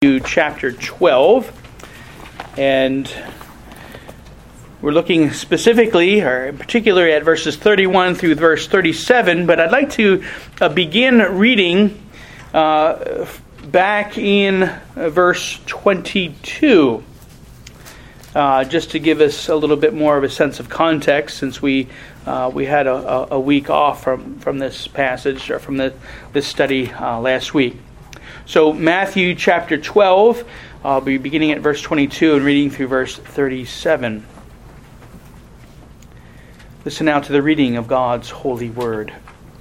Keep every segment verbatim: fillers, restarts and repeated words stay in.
Chapter twelve, and we're looking specifically, or in particular, at verses thirty-one through verse thirty-seven, but I'd like to uh, begin reading uh, back in uh, verse twenty-two, uh, just to give us a little bit more of a sense of context, since we uh, we had a, a week off from, from this passage, or from the, this study uh, last week. So Matthew chapter twelve, I'll be beginning at verse twenty-two and reading through verse thirty-seven. Listen now to the reading of God's holy word.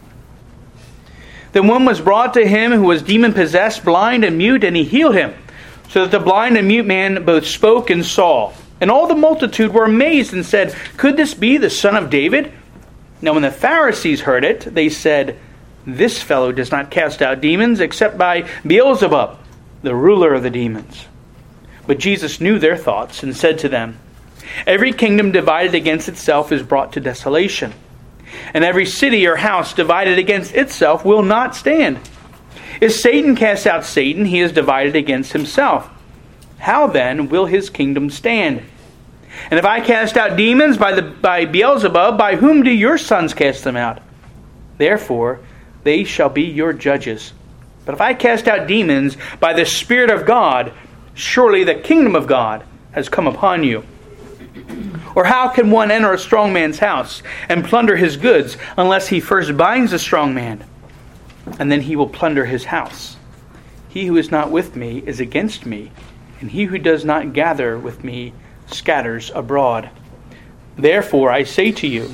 Then one was brought to him who was demon-possessed, blind and mute, and he healed him, so that the blind and mute man both spoke and saw. And all the multitude were amazed and said, "Could this be the son of David?" Now when the Pharisees heard it, they said, "This fellow does not cast out demons except by Beelzebub, the ruler of the demons." But Jesus knew their thoughts and said to them, "Every kingdom divided against itself is brought to desolation, and every city or house divided against itself will not stand. If Satan casts out Satan, he is divided against himself. How then will his kingdom stand? And if I cast out demons by the by Beelzebub, by whom do your sons cast them out? Therefore they shall be your judges. But if I cast out demons by the Spirit of God, surely the kingdom of God has come upon you. Or how can one enter a strong man's house and plunder his goods, unless he first binds the strong man, and then he will plunder his house? He who is not with me is against me, and he who does not gather with me scatters abroad. Therefore I say to you,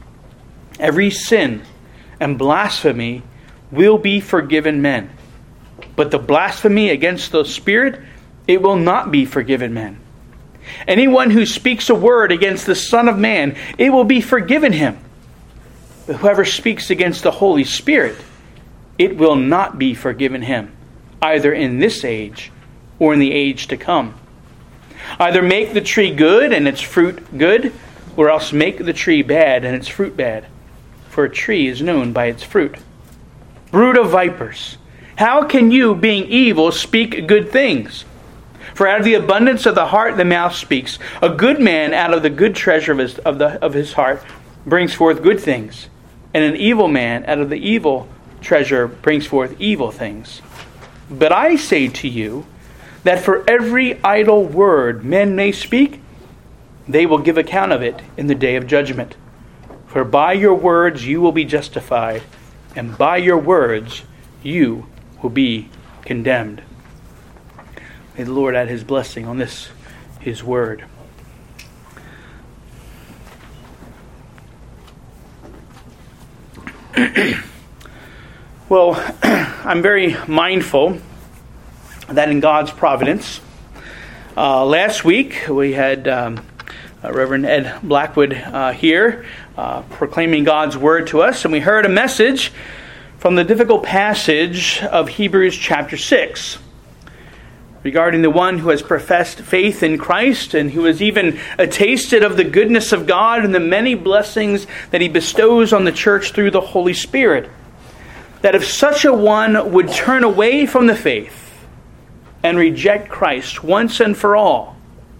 every sin and blasphemy will be forgiven men, but the blasphemy against the Spirit, it will not be forgiven men. Anyone who speaks a word against the Son of Man, it will be forgiven him. But whoever speaks against the Holy Spirit, it will not be forgiven him, either in this age or in the age to come. Either make the tree good and its fruit good, or else make the tree bad and its fruit bad. For a tree is known by its fruit. Brood of vipers, how can you, being evil, speak good things? For out of the abundance of the heart the mouth speaks. A good man out of the good treasure of his, of the, of his heart brings forth good things, and an evil man out of the evil treasure brings forth evil things. But I say to you that for every idle word men may speak, they will give account of it in the day of judgment. For by your words you will be justified, and by your words you will be condemned. May the Lord add his blessing on this, his word. Well, I'm very mindful that in God's providence, uh, last week we had um, uh, Reverend Ed Blackwood uh, here uh, proclaiming God's word to us, and we heard a message from the difficult passage of Hebrews chapter six regarding the one who has professed faith in Christ and who has even tasted of the goodness of God and the many blessings that he bestows on the church through the Holy Spirit. That if such a one would turn away from the faith and reject Christ once and for all,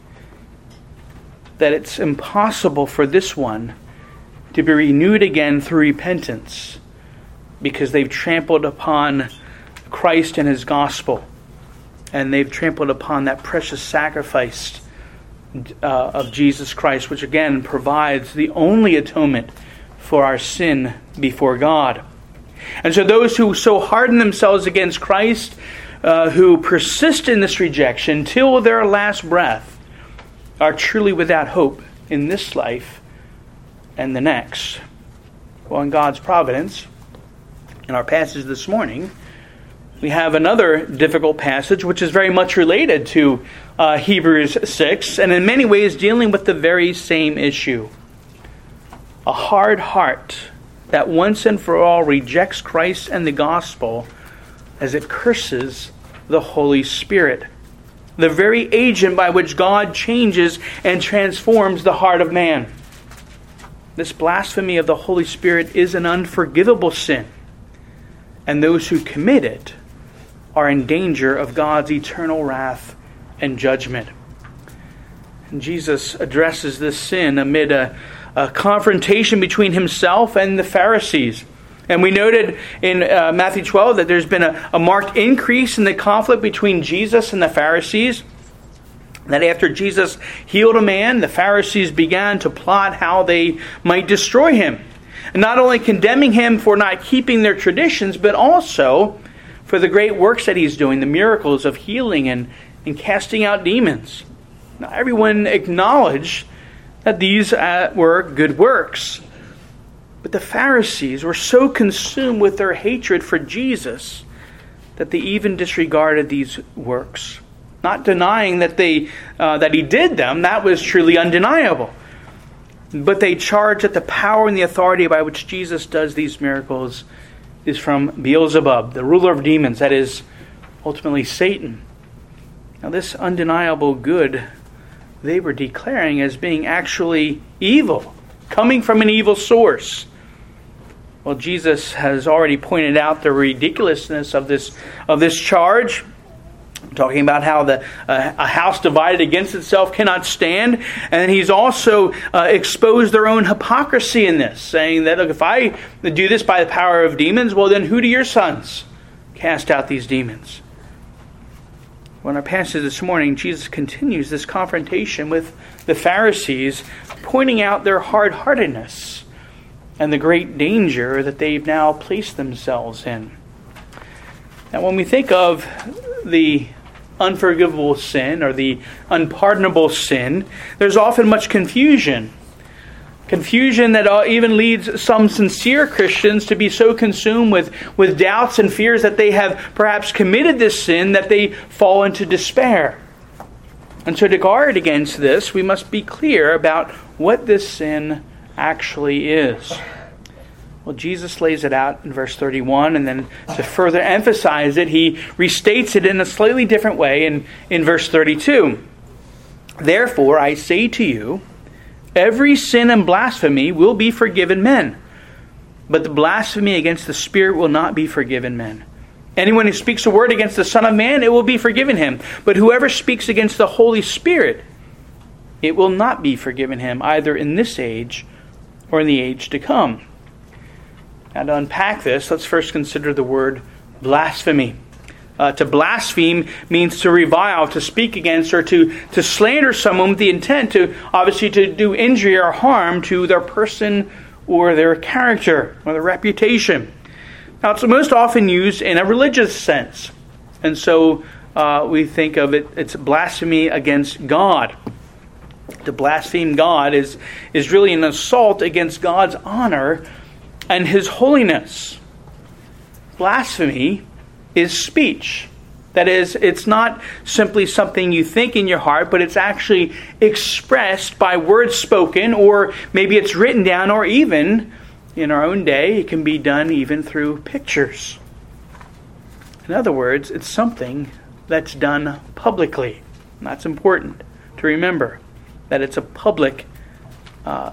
that it's impossible for this one to be renewed again through repentance, because they've trampled upon Christ and his gospel, and they've trampled upon that precious sacrifice uh, of Jesus Christ, which again provides the only atonement for our sin before God. And so those who so harden themselves against Christ, uh, who persist in this rejection till their last breath, are truly without hope in this life and the next. Well, in God's providence, in our passage this morning, we have another difficult passage which is very much related to uh, Hebrews six, and in many ways dealing with the very same issue. A hard heart that once and for all rejects Christ and the gospel as it curses the Holy Spirit, the very agent by which God changes and transforms the heart of man. This blasphemy of the Holy Spirit is an unforgivable sin, and those who commit it are in danger of God's eternal wrath and judgment. And Jesus addresses this sin amid a, a confrontation between himself and the Pharisees. And we noted in uh, Matthew twelve that there's been a, a marked increase in the conflict between Jesus and the Pharisees. That after Jesus healed a man, the Pharisees began to plot how they might destroy him. And not only condemning him for not keeping their traditions, but also for the great works that he's doing, the miracles of healing and, and casting out demons. Now, everyone acknowledged that these uh, were good works. But the Pharisees were so consumed with their hatred for Jesus that they even disregarded these works. Not denying that they uh, that he did them, that was truly undeniable. But they charged that the power and the authority by which Jesus does these miracles is from Beelzebub, the ruler of demons, that is, ultimately Satan. Now this undeniable good they were declaring as being actually evil, coming from an evil source. Well, Jesus has already pointed out the ridiculousness of this of this charge, talking about how the uh, a house divided against itself cannot stand. And then he's also uh, exposed their own hypocrisy in this, saying that, look, if I do this by the power of demons, well, then who do your sons cast out these demons? Well, in our passage this morning, Jesus continues this confrontation with the Pharisees, pointing out their hard-heartedness and the great danger that they've now placed themselves in. Now, when we think of the unforgivable sin or the unpardonable sin, there's often much confusion. Confusion that even leads some sincere Christians to be so consumed with, with doubts and fears that they have perhaps committed this sin that they fall into despair. And so to guard against this, we must be clear about what this sin actually is. Well, Jesus lays it out in verse thirty-one, and then to further emphasize it, he restates it in a slightly different way in, in verse thirty-two. Therefore, I say to you, every sin and blasphemy will be forgiven men, but the blasphemy against the Spirit will not be forgiven men. Anyone who speaks a word against the Son of Man, it will be forgiven him. But whoever speaks against the Holy Spirit, it will not be forgiven him, either in this age or in the age to come. Now, to unpack this, let's first consider the word blasphemy. Uh, to blaspheme means to revile, to speak against, or to, to slander someone with the intent to, obviously, to do injury or harm to their person or their character or their reputation. Now, it's most often used in a religious sense. And so uh, we think of it, it's blasphemy against God. To blaspheme God is, is really an assault against God's honor and His holiness. Blasphemy is speech. That is, it's not simply something you think in your heart, but it's actually expressed by words spoken, or maybe it's written down, or even, in our own day, it can be done even through pictures. In other words, it's something that's done publicly. And that's important to remember, that it's a public uh,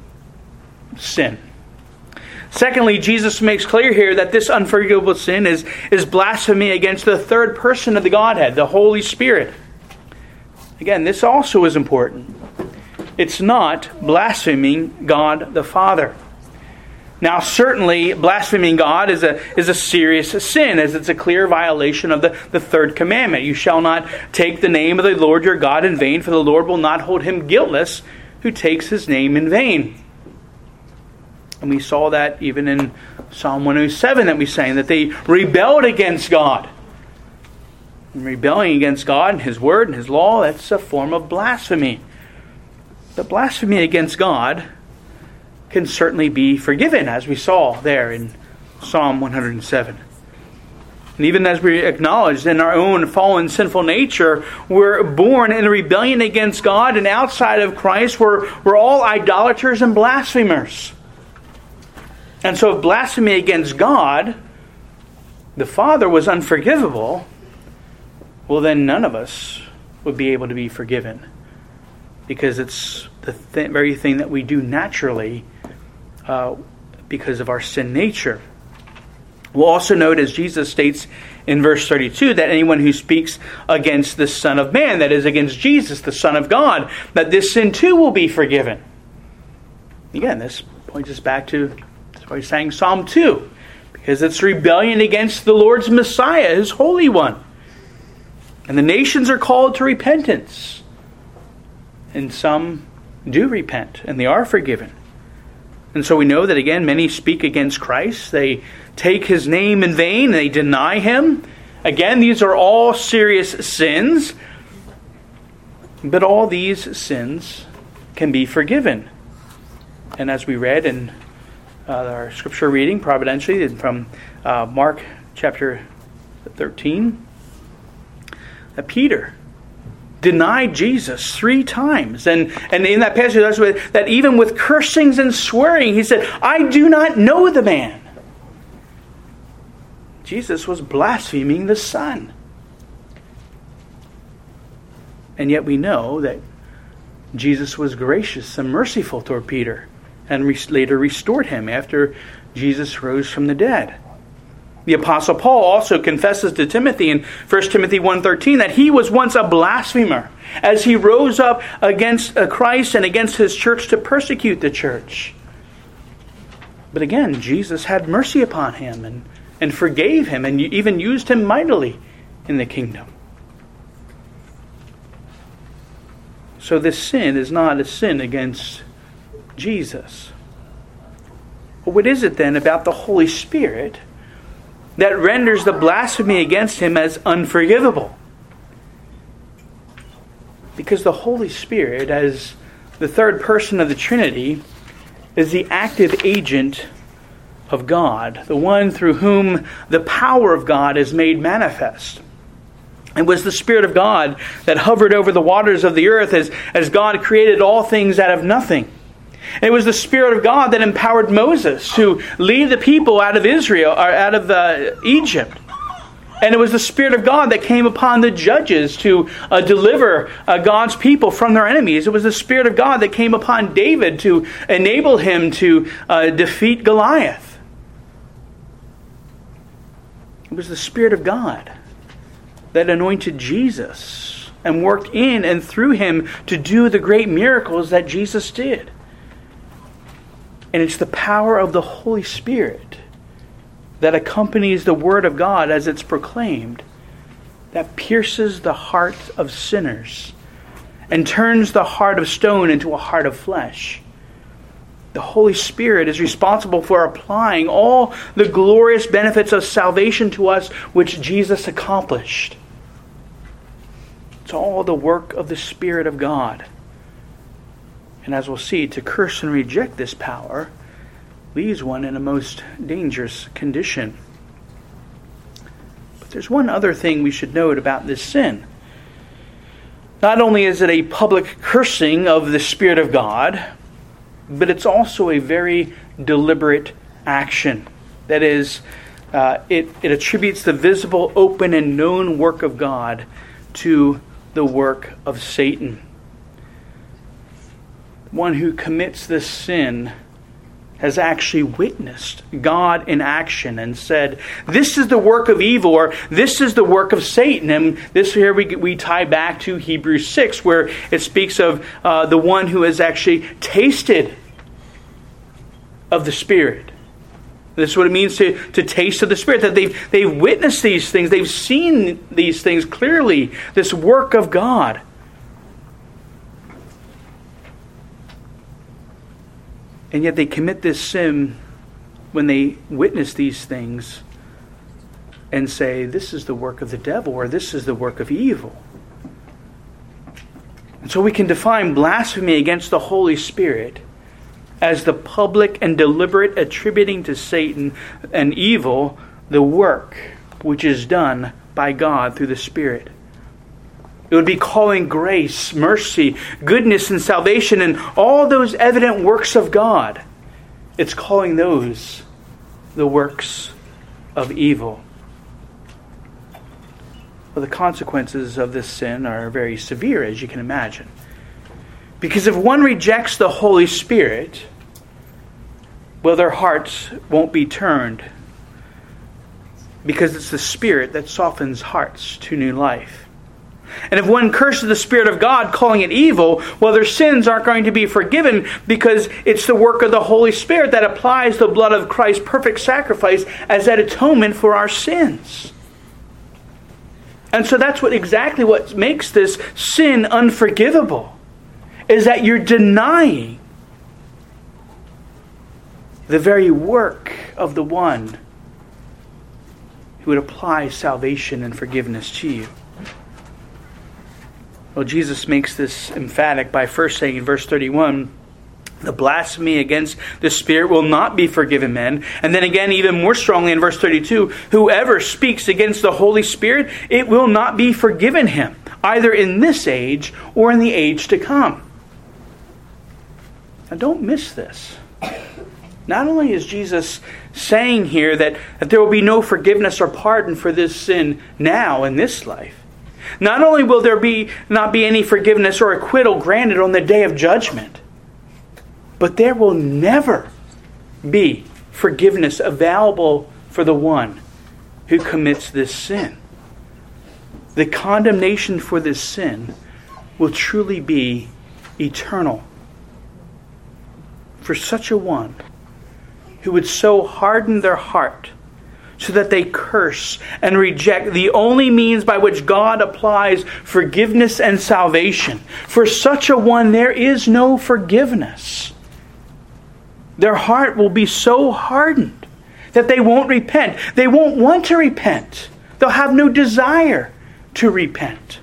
sin. Secondly, Jesus makes clear here that this unforgivable sin is, is blasphemy against the third person of the Godhead, the Holy Spirit. Again, this also is important. It's not blaspheming God the Father. Now, certainly, blaspheming God is a is a serious sin, as it's a clear violation of the, the third commandment. You shall not take the name of the Lord your God in vain, for the Lord will not hold him guiltless who takes his name in vain. And we saw that even in Psalm one oh seven that we sang, that they rebelled against God. And rebelling against God and His Word and His law, that's a form of blasphemy. But blasphemy against God can certainly be forgiven, as we saw there in Psalm one oh seven. And even as we acknowledged in our own fallen sinful nature, we're born in rebellion against God, and outside of Christ, we're, we're all idolaters and blasphemers. And so if blasphemy against God, the Father, was unforgivable, well, then none of us would be able to be forgiven. Because it's the th- very thing that we do naturally uh, because of our sin nature. We'll also note, as Jesus states in verse thirty-two, that anyone who speaks against the Son of Man, that is against Jesus, the Son of God, that this sin too will be forgiven. Again, this points us back to what he's saying Psalm two, because it's rebellion against the Lord's Messiah, his Holy One. And the nations are called to repentance. And some do repent, and they are forgiven. And so we know that, again, many speak against Christ. They take his name in vain. They deny him. Again, these are all serious sins. But all these sins can be forgiven. And as we read in uh, our scripture reading, providentially, from uh, Mark chapter thirteen, that Peter denied Jesus three times. And, and in that passage, that even with cursings and swearing, he said, I do not know the man. Jesus was blaspheming the Son. And yet we know that Jesus was gracious and merciful toward Peter, and re- later restored him after Jesus rose from the dead. The Apostle Paul also confesses to Timothy in First Timothy one thirteen that he was once a blasphemer as he rose up against Christ and against his church to persecute the church. But again, Jesus had mercy upon him and, and forgave him and even used him mightily in the kingdom. So this sin is not a sin against Jesus. But what is it then about the Holy Spirit that renders the blasphemy against him as unforgivable? Because the Holy Spirit, as the third person of the Trinity, is the active agent of God, the one through whom the power of God is made manifest. It was the Spirit of God that hovered over the waters of the earth as, as God created all things out of nothing. And it was the Spirit of God that empowered Moses to lead the people out of Israel, or out of uh, Egypt. And it was the Spirit of God that came upon the judges to uh, deliver uh, God's people from their enemies. It was the Spirit of God that came upon David to enable him to uh, defeat Goliath. It was the Spirit of God that anointed Jesus and worked in and through him to do the great miracles that Jesus did. And it's the power of the Holy Spirit that accompanies the Word of God as it's proclaimed that pierces the heart of sinners and turns the heart of stone into a heart of flesh. The Holy Spirit is responsible for applying all the glorious benefits of salvation to us which Jesus accomplished. It's all the work of the Spirit of God. And as we'll see, to curse and reject this power leaves one in a most dangerous condition. But there's one other thing we should note about this sin. Not only is it a public cursing of the Spirit of God, but it's also a very deliberate action. That is, uh, it, it attributes the visible, open, and known work of God to the work of Satan. One who commits this sin has actually witnessed God in action and said, this is the work of evil, or this is the work of Satan. And this here we, we tie back to Hebrews six, where it speaks of uh, the one who has actually tasted of the Spirit. This is what it means to, to taste of the Spirit, that they've, they've witnessed these things, they've seen these things clearly, this work of God. And yet they commit this sin when they witness these things and say, this is the work of the devil, or this is the work of evil. And so we can define blasphemy against the Holy Spirit as the public and deliberate attributing to Satan and evil the work which is done by God through the Spirit. It would be calling grace, mercy, goodness, and salvation, and all those evident works of God. It's calling those the works of evil. Well, the consequences of this sin are very severe, as you can imagine. Because if one rejects the Holy Spirit, well, their hearts won't be turned because it's the Spirit that softens hearts to new life. And if one curses the Spirit of God, calling it evil, well, their sins aren't going to be forgiven because it's the work of the Holy Spirit that applies the blood of Christ's perfect sacrifice as that atonement for our sins. And so that's what exactly what makes this sin unforgivable, is that you're denying the very work of the one who would apply salvation and forgiveness to you. Well, Jesus makes this emphatic by first saying in verse thirty-one, the blasphemy against the Spirit will not be forgiven men. And then again, even more strongly in verse thirty-two, whoever speaks against the Holy Spirit, it will not be forgiven him, either in this age or in the age to come. Now don't miss this. Not only is Jesus saying here that, that there will be no forgiveness or pardon for this sin now in this life, not only will there be not be any forgiveness or acquittal granted on the day of judgment, but there will never be forgiveness available for the one who commits this sin. The condemnation for this sin will truly be eternal. For such a one who would so harden their heart so that they curse and reject the only means by which God applies forgiveness and salvation. For such a one, there is no forgiveness. Their heart will be so hardened that they won't repent. They won't want to repent. They'll have no desire to repent.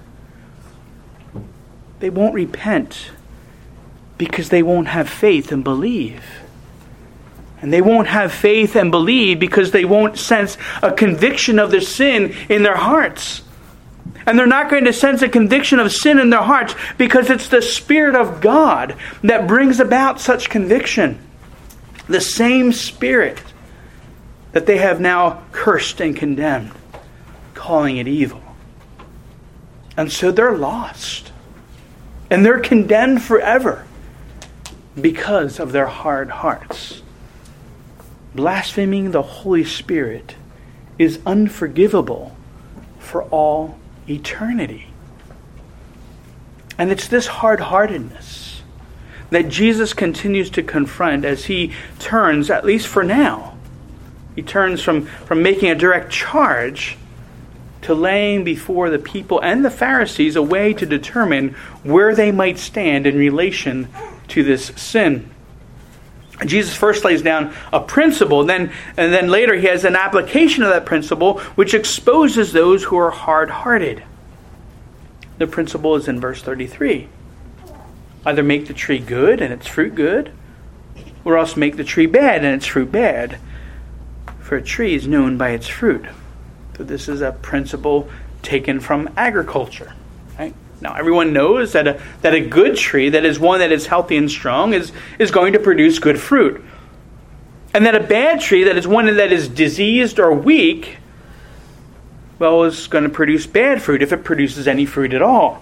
They won't repent because they won't have faith and believe. And they won't have faith and believe because they won't sense a conviction of their sin in their hearts. And they're not going to sense a conviction of sin in their hearts because it's the Spirit of God that brings about such conviction. The same Spirit that they have now cursed and condemned, calling it evil. And so they're lost. And they're condemned forever because of their hard hearts. Blaspheming the Holy Spirit is unforgivable for all eternity. And it's this hard-heartedness that Jesus continues to confront as he turns, at least for now, he turns from, from making a direct charge to laying before the people and the Pharisees a way to determine where they might stand in relation to this sin. Jesus first lays down a principle, and then, and then later he has an application of that principle which exposes those who are hard-hearted. The principle is in verse thirty-three. Either make the tree good and its fruit good, or else make the tree bad and its fruit bad. For a tree is known by its fruit. So this is a principle taken from agriculture. Right? Now everyone knows that a that a good tree, that is one that is healthy and strong, is, is going to produce good fruit. And that a bad tree, that is one that is diseased or weak, well, is going to produce bad fruit if it produces any fruit at all.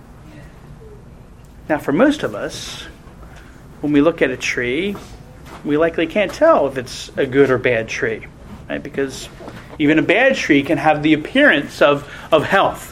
Now for most of us, when we look at a tree, we likely can't tell if it's a good or bad tree. Right? Because even a bad tree can have the appearance of, of health.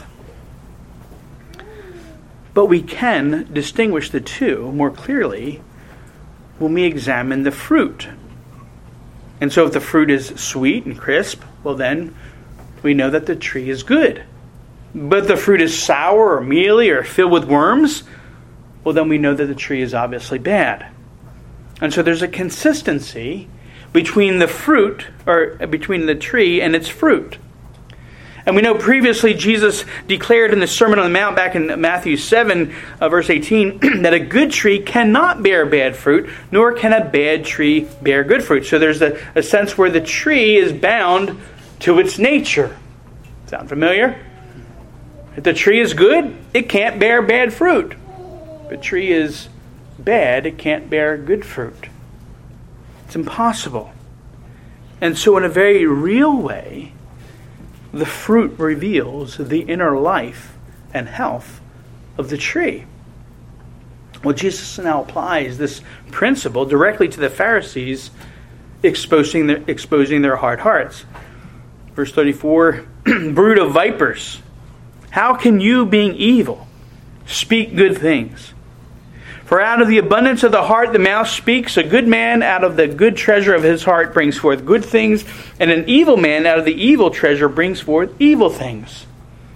But we can distinguish the two more clearly when we examine the fruit. And so if the fruit is sweet and crisp, well then we know that the tree is good. But if the fruit is sour or mealy or filled with worms, well then we know that the tree is obviously bad. And so there's a consistency between the fruit, or between the tree and its fruit. And we know previously Jesus declared in the Sermon on the Mount back in Matthew seven, uh, verse eighteen, that a good tree cannot bear bad fruit, nor can a bad tree bear good fruit. So there's a, a sense where the tree is bound to its nature. Sound familiar? If the tree is good, it can't bear bad fruit. If the tree is bad, it can't bear good fruit. It's impossible. And so in a very real way, the fruit reveals the inner life and health of the tree. Well, Jesus now applies this principle directly to the Pharisees, exposing their, exposing their hard hearts. Verse thirty-four, brood of vipers, how can you, being evil, speak good things? For out of the abundance of the heart the mouth speaks. A good man out of the good treasure of his heart brings forth good things, and an evil man out of the evil treasure brings forth evil things.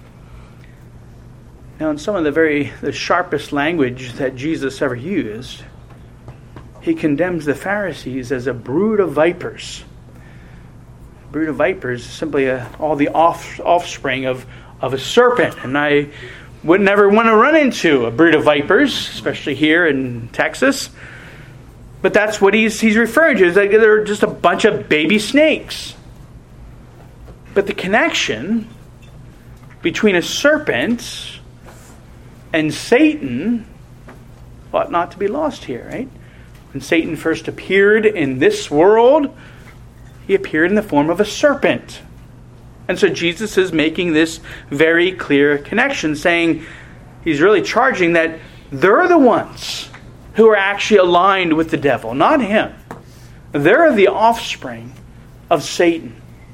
Now, in some of the very the sharpest language that Jesus ever used, he condemns the Pharisees as a brood of vipers. A brood of vipers is simply a, all the off, offspring of, of a serpent. And I would never want to run into a brood of vipers, especially here in Texas. But that's what he's, he's referring to. It's like they're just a bunch of baby snakes. But the connection between a serpent and Satan ought not to be lost here, right? When Satan first appeared in this world, he appeared in the form of a serpent. And so Jesus is making this very clear connection, saying he's really charging that they're the ones who are actually aligned with the devil, not him. They're the offspring of Satan.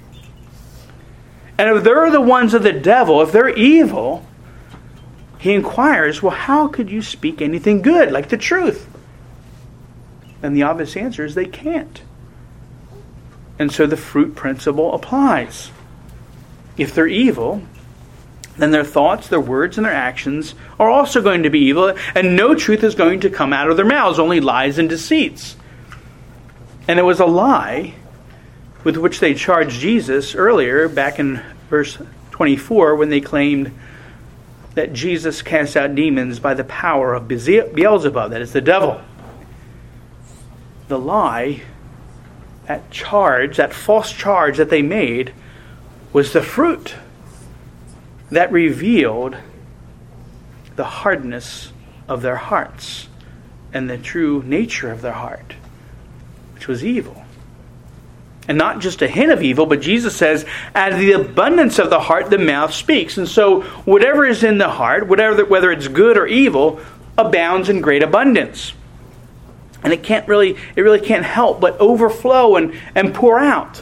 And if they're the ones of the devil, if they're evil, he inquires, well, how could you speak anything good, like the truth? And the obvious answer is they can't. And so the fruit principle applies. If they're evil, then their thoughts, their words, and their actions are also going to be evil, and no truth is going to come out of their mouths, only lies and deceits. And it was a lie with which they charged Jesus earlier, back in verse twenty-four, when they claimed that Jesus cast out demons by the power of Beelzebub, that is the devil. The lie, that charge, that false charge that they made, was the fruit that revealed the hardness of their hearts and the true nature of their heart, which was evil. And not just a hint of evil, but Jesus says, out of the abundance of the heart, the mouth speaks. And so whatever is in the heart, whatever, whether it's good or evil, abounds in great abundance. And it can't really, it really can't help but overflow and, and pour out.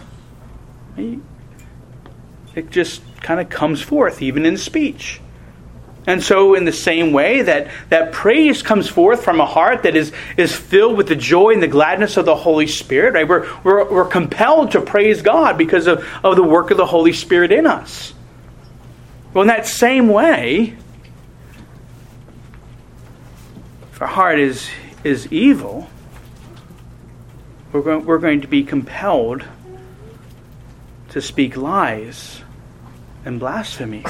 It just kind of comes forth, even in speech. And so in the same way that, that praise comes forth from a heart that is, is filled with the joy and the gladness of the Holy Spirit, right? We're, we're, we're compelled to praise God because of, of the work of the Holy Spirit in us. Well, in that same way, if our heart is, is evil, we're going, we're going to be compelled to speak lies and blasphemy.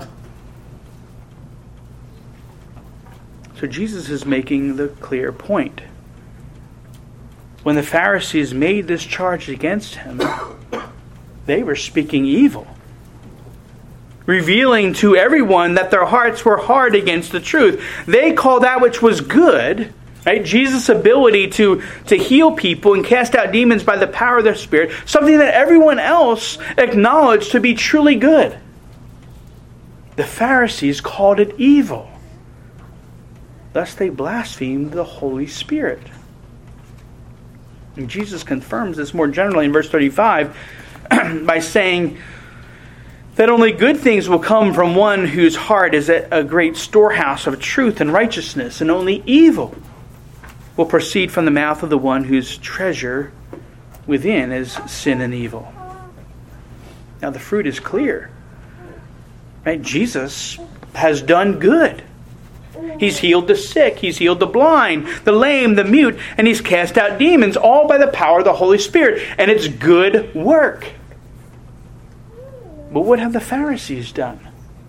So Jesus is making the clear point. When the Pharisees made this charge against him, they were speaking evil, revealing to everyone that their hearts were hard against the truth. They called that which was good, right? Jesus' ability to, to heal people and cast out demons by the power of their Spirit, something that everyone else acknowledged to be truly good. The Pharisees called it evil. Thus they blasphemed the Holy Spirit. And Jesus confirms this more generally in verse thirty-five by saying that only good things will come from one whose heart is a great storehouse of truth and righteousness, and only evil will proceed from the mouth of the one whose treasure within is sin and evil. Now the fruit is clear. Right? Jesus has done good. He's healed the sick, he's healed the blind, the lame, the mute, and he's cast out demons, all by the power of the Holy Spirit. And it's good work. But what have the Pharisees done?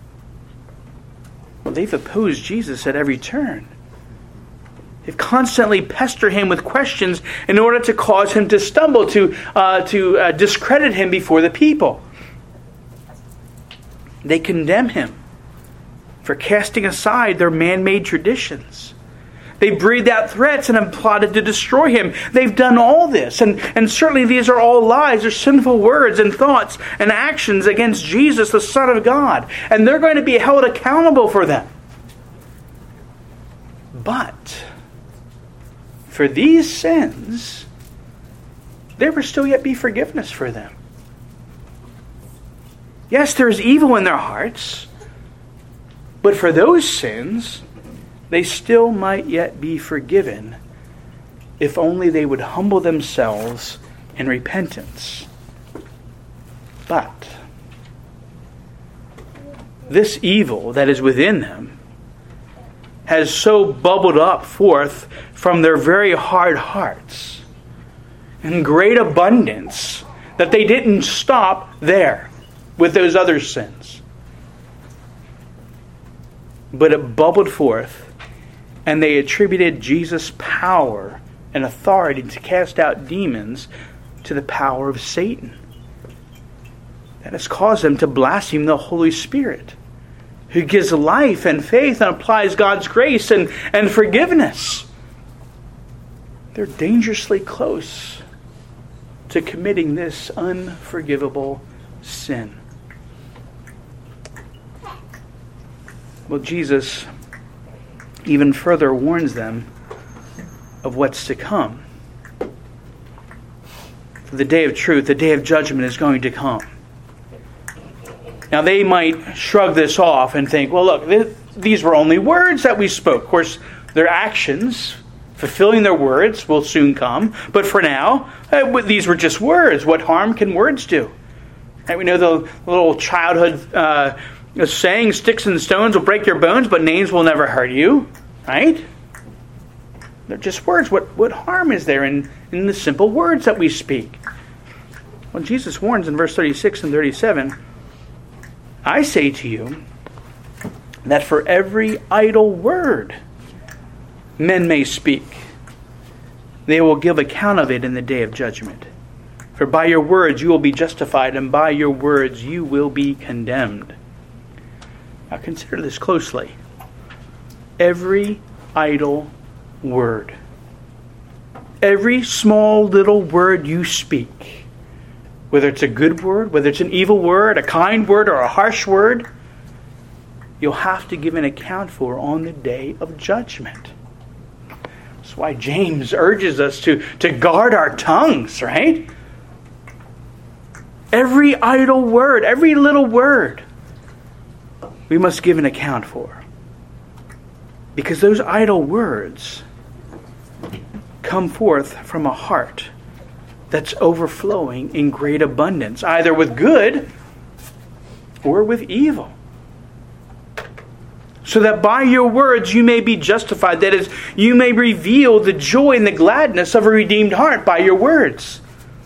Well, they've opposed Jesus at every turn. They've constantly pestered him with questions in order to cause him to stumble, to, uh, to uh, discredit him before the people. They condemn him for casting aside their man-made traditions. They breathed out threats and have plotted to destroy him. They've done all this. And, and certainly these are all lies. They're sinful words and thoughts and actions against Jesus, the Son of God. And they're going to be held accountable for them. But for these sins, there will still yet be forgiveness for them. Yes, there is evil in their hearts, but for those sins, they still might yet be forgiven if only they would humble themselves in repentance. But this evil that is within them has so bubbled up forth from their very hard hearts in great abundance that they didn't stop there with those other sins. But it bubbled forth, and they attributed Jesus' power and authority to cast out demons to the power of Satan. That has caused them to blaspheme the Holy Spirit, who gives life and faith and applies God's grace and, and forgiveness. They're dangerously close to committing this unforgivable sin. Well, Jesus even further warns them of what's to come. For the day of truth, the day of judgment is going to come. Now, they might shrug this off and think, well, look, th- these were only words that we spoke. Of course, their actions, fulfilling their words, will soon come. But for now, uh, these were just words. What harm can words do? And we know the little childhood uh, saying, sticks and stones will break your bones, but names will never hurt you. Right? They're just words. What, what harm is there in, in the simple words that we speak? Well, Jesus warns in verse thirty-six and thirty-seven, I say to you that for every idle word men may speak, they will give account of it in the day of judgment. For by your words you will be justified, and by your words you will be condemned. Now consider this closely. Every idle word. Every small little word you speak, whether it's a good word, whether it's an evil word, a kind word, or a harsh word, you'll have to give an account for on the day of judgment. That's why James urges us to, to guard our tongues, right? Every idle word, every little word, we must give an account for. Because those idle words come forth from a heart that's overflowing in great abundance, either with good or with evil. So that by your words you may be justified. That is, you may reveal the joy and the gladness of a redeemed heart by your words.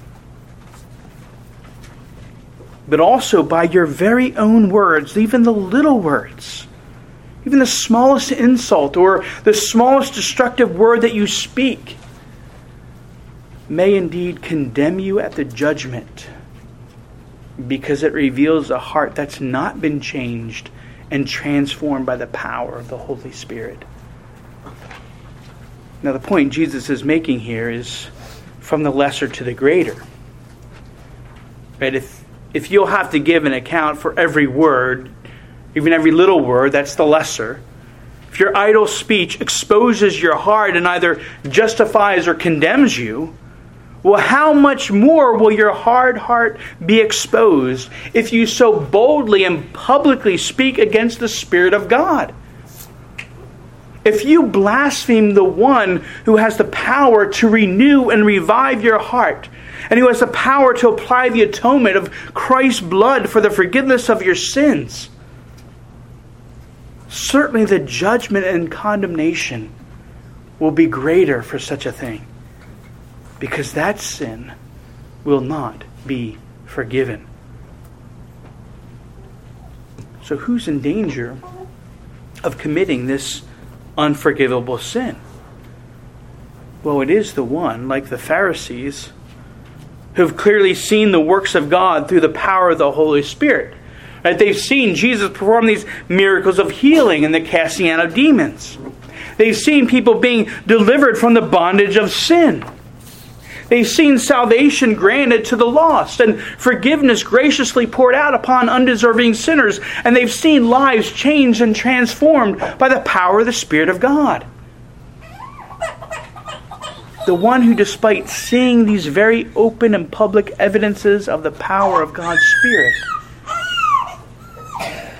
But also by your very own words, even the little words. Even the smallest insult or the smallest destructive word that you speak may indeed condemn you at the judgment, because it reveals a heart that's not been changed and transformed by the power of the Holy Spirit. Now, the point Jesus is making here is from the lesser to the greater. Right? If, if you'll have to give an account for every word, even every little word, that's the lesser. If your idle speech exposes your heart and either justifies or condemns you, well, how much more will your hard heart be exposed if you so boldly and publicly speak against the Spirit of God? If you blaspheme the one who has the power to renew and revive your heart, and who has the power to apply the atonement of Christ's blood for the forgiveness of your sins, certainly the judgment and condemnation will be greater for such a thing, because that sin will not be forgiven. So who's in danger of committing this unforgivable sin? Well, it is the one, like the Pharisees, who have clearly seen the works of God through the power of the Holy Spirit. Right? They've seen Jesus perform these miracles of healing and the casting out of demons. They've seen people being delivered from the bondage of sin. They've seen salvation granted to the lost and forgiveness graciously poured out upon undeserving sinners. And they've seen lives changed and transformed by the power of the Spirit of God. The one who, despite seeing these very open and public evidences of the power of God's Spirit,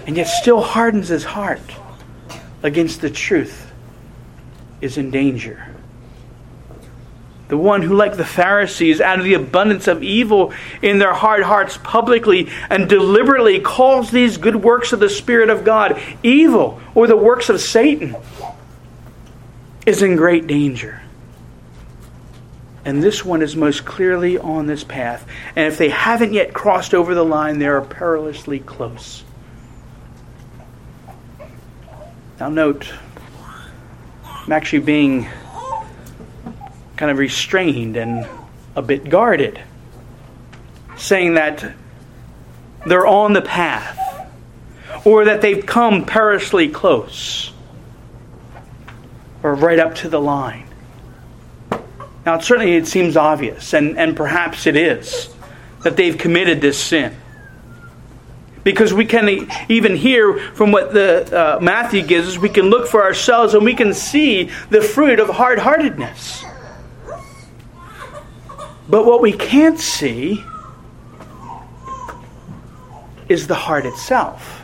and yet still hardens his heart against the truth is in danger. The one who, like the Pharisees, out of the abundance of evil in their hard hearts publicly and deliberately calls these good works of the Spirit of God evil or the works of Satan, is in great danger. And this one is most clearly on this path. And if they haven't yet crossed over the line, they are perilously close. Now note, I'm actually being kind of restrained and a bit guarded, saying that they're on the path or that they've come perilously close or right up to the line. Now, certainly it seems obvious, and, and perhaps it is, that they've committed this sin. Because we can even hear from what the uh, Matthew gives us, we can look for ourselves and we can see the fruit of hard-heartedness. But what we can't see is the heart itself.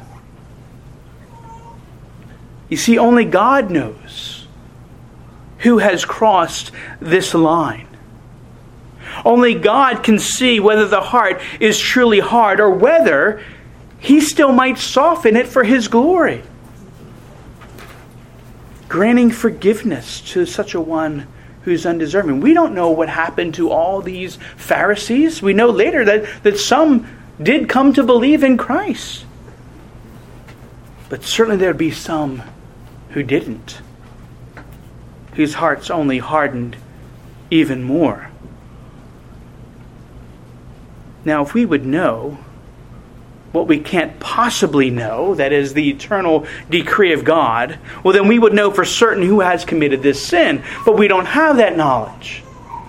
You see, only God knows who has crossed this line. Only God can see whether the heart is truly hard or whether He still might soften it for His glory, granting forgiveness to such a one who's undeserving. We don't know what happened to all these Pharisees. We know later that, that some did come to believe in Christ. But certainly there would be some who didn't, whose hearts only hardened even more. Now, if we would know what we can't possibly know, that is the eternal decree of God, well, then we would know for certain who has committed this sin. But we don't have that knowledge.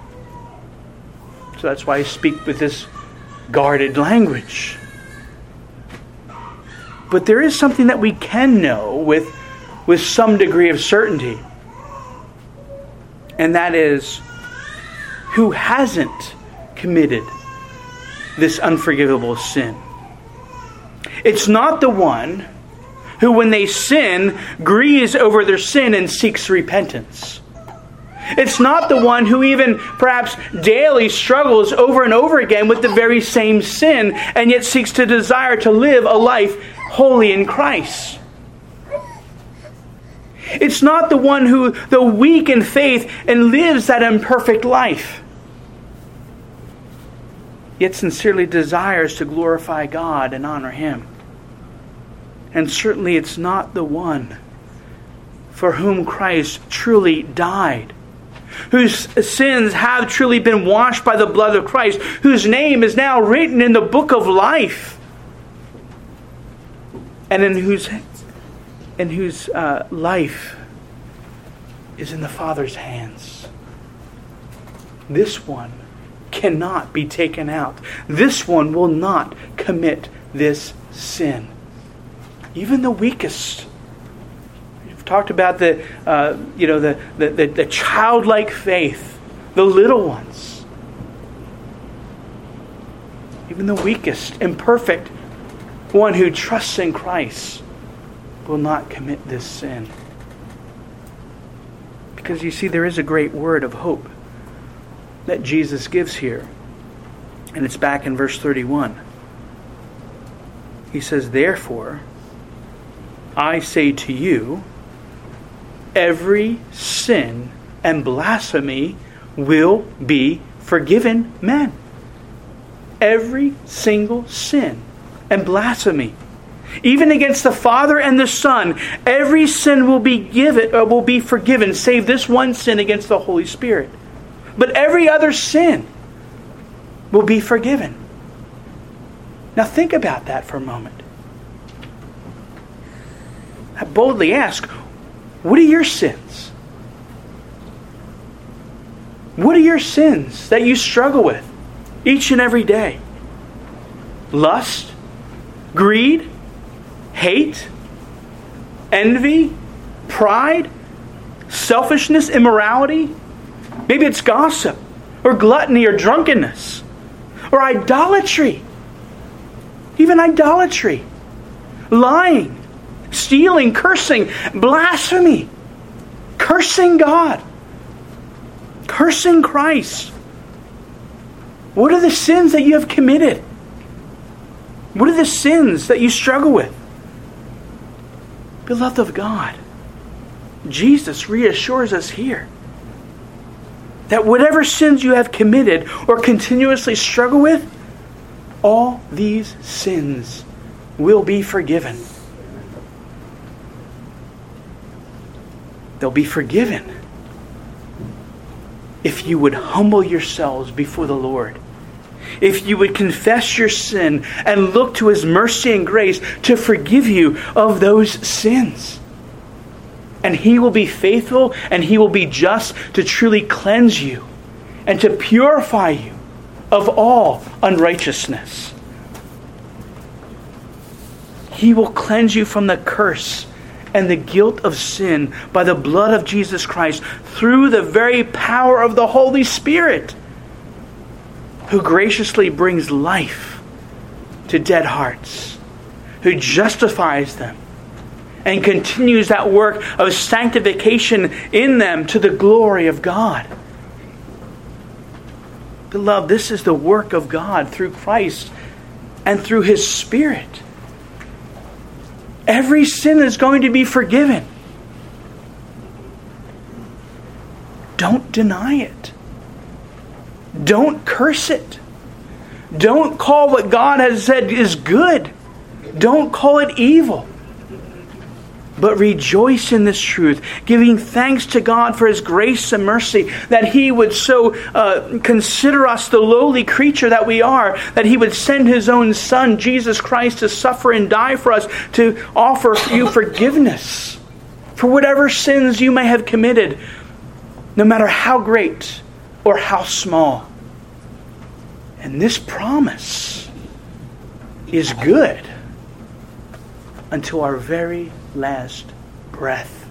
So that's why I speak with this guarded language. But there is something that we can know with, with some degree of certainty. And that is who hasn't committed this unforgivable sin. It's not the one who, when they sin, grieves over their sin and seeks repentance. It's not the one who even perhaps daily struggles over and over again with the very same sin and yet seeks to desire to live a life holy in Christ. It's not the one who, though weak in faith, and lives that imperfect life, yet sincerely desires to glorify God and honor Him. And certainly it's not the one for whom Christ truly died, whose sins have truly been washed by the blood of Christ, whose name is now written in the book of life, and in whose, in whose uh, life is in the Father's hands. This one cannot be taken out. This one will not commit this sin. Even the weakest. We've talked about the, uh, you know, the, the, the, the childlike faith, the little ones. Even the weakest, imperfect one who trusts in Christ will not commit this sin. Because you see, there is a great word of hope that Jesus gives here. And it's back in verse thirty-one. He says, "Therefore, I say to you, every sin and blasphemy will be forgiven men." Every single sin and blasphemy, even against the Father and the Son, every sin will be given, uh, will be forgiven, save this one sin against the Holy Spirit. But every other sin will be forgiven. Now think about that for a moment. I boldly ask, what are your sins? What are your sins that you struggle with each and every day? Lust, greed, hate, envy, pride, selfishness, immorality. Maybe it's gossip or gluttony or drunkenness or idolatry. Even idolatry. lying, stealing, cursing, blasphemy, cursing God, cursing Christ. What are the sins that you have committed? What are the sins that you struggle with? Beloved of God, Jesus reassures us here that whatever sins you have committed or continuously struggle with, all these sins will be forgiven. They'll be forgiven if you would humble yourselves before the Lord. If you would confess your sin and look to His mercy and grace to forgive you of those sins. And He will be faithful and He will be just to truly cleanse you and to purify you of all unrighteousness. He will cleanse you from the curse and the guilt of sin by the blood of Jesus Christ through the very power of the Holy Spirit, who graciously brings life to dead hearts, who justifies them, and continues that work of sanctification in them to the glory of God. Beloved, this is the work of God through Christ and through His Spirit. Every sin is going to be forgiven. Don't deny it. Don't curse it. Don't call what God has said is good. Don't call it evil. But rejoice in this truth, giving thanks to God for His grace and mercy, that He would so uh, consider us the lowly creature that we are, that He would send His own Son, Jesus Christ, to suffer and die for us, to offer you forgiveness for whatever sins you may have committed, no matter how great or how small. And this promise is good until our very last breath.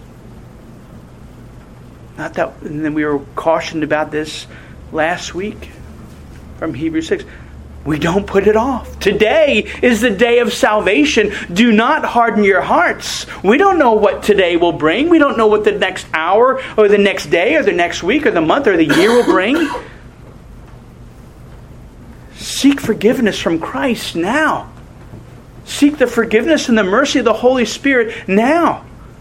Not that, and then we were cautioned about this last week from Hebrews six. We don't put it off. Today is the day of salvation. Do not harden your hearts. We don't know what today will bring. We don't know what the next hour or the next day or the next week or the month or the year will bring. Seek forgiveness from Christ now. Seek the forgiveness and the mercy of the Holy Spirit now.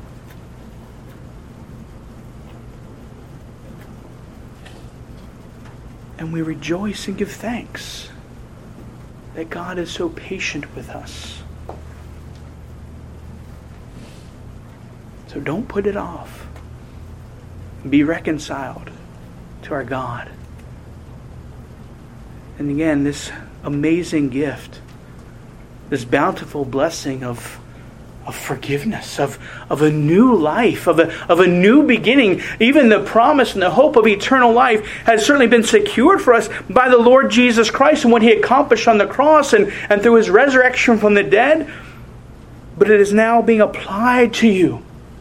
And we rejoice and give thanks that God is so patient with us. So don't put it off. Be reconciled to our God. And again, this amazing gift, this bountiful blessing of, of forgiveness, of, of a new life, of a, of a new beginning. Even the promise and the hope of eternal life has certainly been secured for us by the Lord Jesus Christ and what He accomplished on the cross and, and through His resurrection from the dead. But it is now being applied to you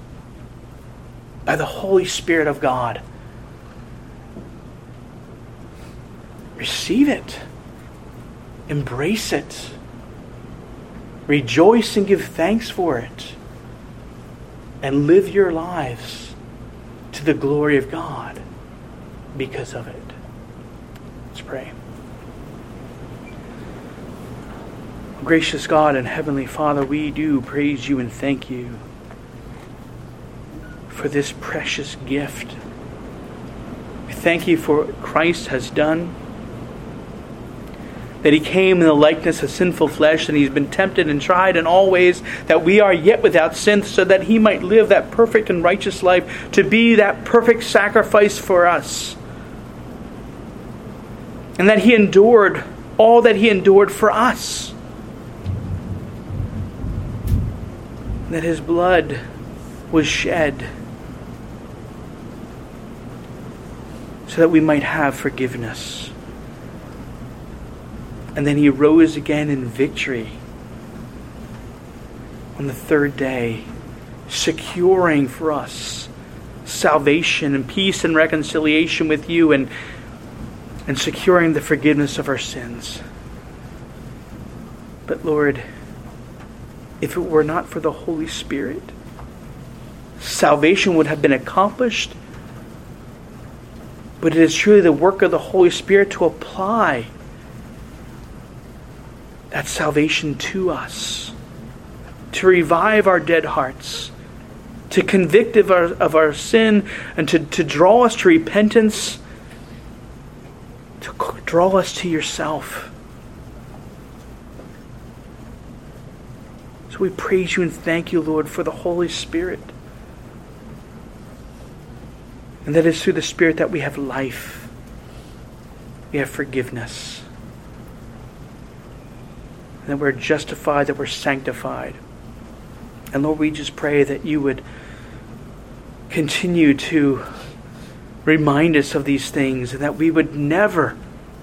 by the Holy Spirit of God. Receive it. Embrace it. Rejoice and give thanks for it. And live your lives to the glory of God because of it. Let's pray. Gracious God and Heavenly Father, we do praise You and thank You for this precious gift. We thank You for what Christ has done, that He came in the likeness of sinful flesh, and He's been tempted and tried in all ways, that we are yet without sin, so that He might live that perfect and righteous life, to be that perfect sacrifice for us. And that He endured all that He endured for us. That His blood was shed so that we might have forgiveness. And then He rose again in victory on the third day, securing for us salvation and peace and reconciliation with You, and, and securing the forgiveness of our sins. But Lord, if it were not for the Holy Spirit. Salvation would have been accomplished, but it is truly the work of the Holy Spirit to apply that salvation to us, to revive our dead hearts, to convict of our, of our sin, and to, to draw us to repentance, to draw us to yourself. So we praise you and thank you, Lord, for the Holy Spirit. And that is through the Spirit that we have life. We have forgiveness. And that we're justified, that we're sanctified. And Lord, we just pray that you would continue to remind us of these things, and that we would never,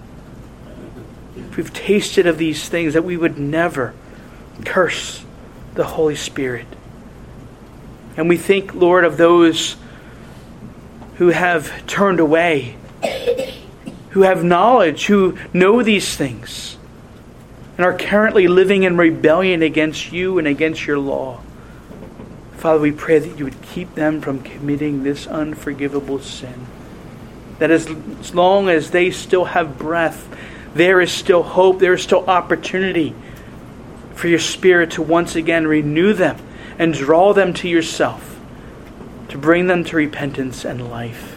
if we've tasted of these things, that we would never curse the Holy Spirit. And we think, Lord, of those who have turned away, who have knowledge, who know these things, and are currently living in rebellion against you and against your law. Father, we pray that you would keep them from committing this unforgivable sin. That as, as long as they still have breath, there is still hope, there is still opportunity for your Spirit to once again renew them and draw them to yourself, to bring them to repentance and life.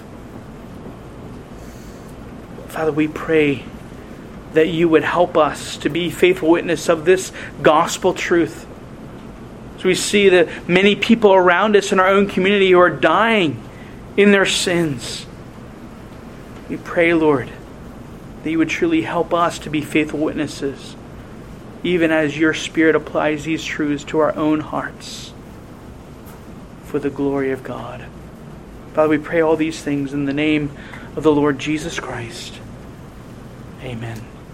Father, we pray that you would help us to be faithful witness of this gospel truth. So we see the many people around us in our own community who are dying in their sins. We pray, Lord, that you would truly help us to be faithful witnesses, even as your Spirit applies these truths to our own hearts for the glory of God. Father, we pray all these things in the name of the Lord Jesus Christ. Amen.